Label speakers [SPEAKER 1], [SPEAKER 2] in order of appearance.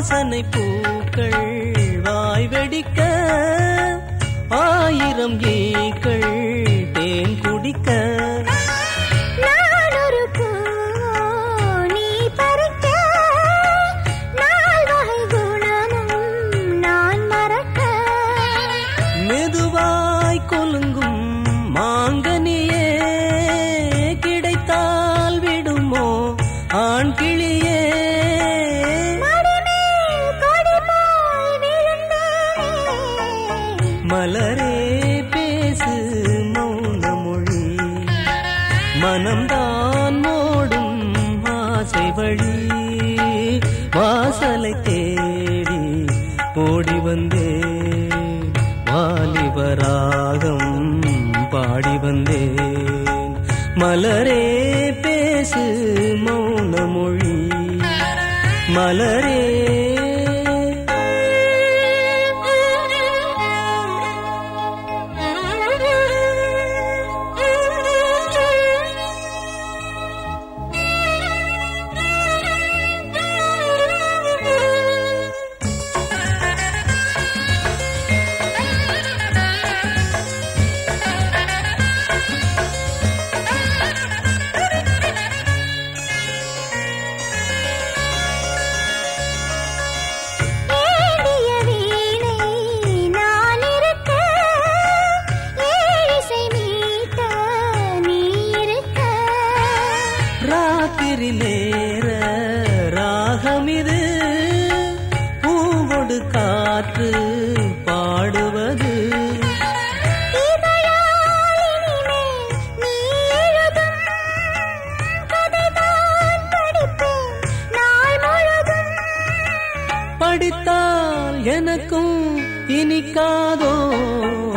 [SPEAKER 1] வாசனை பூக்கள் வாய் வெடிக்க, ஆயிரம் ஈக்கள் தேன் குடிக்க, மெதுவாய் கொலுங்கும் மாங்கனியே கிடைத்தால் விடுமோ ஆண் கிளியே, மலரே பேசு மௌன மொழி, மனம்தான் மோடும் ஆசை வழி, வாசலை தேடி ஓடி வந்தேன், வாலிபராகம் பாடி வந்தேன், மலரே பேசு மௌன மொழி, மலரே நேர ராகமிது, பூவொடு காற்று பாடுவது, படித்தால் எனக்கும் இனிக்காதோ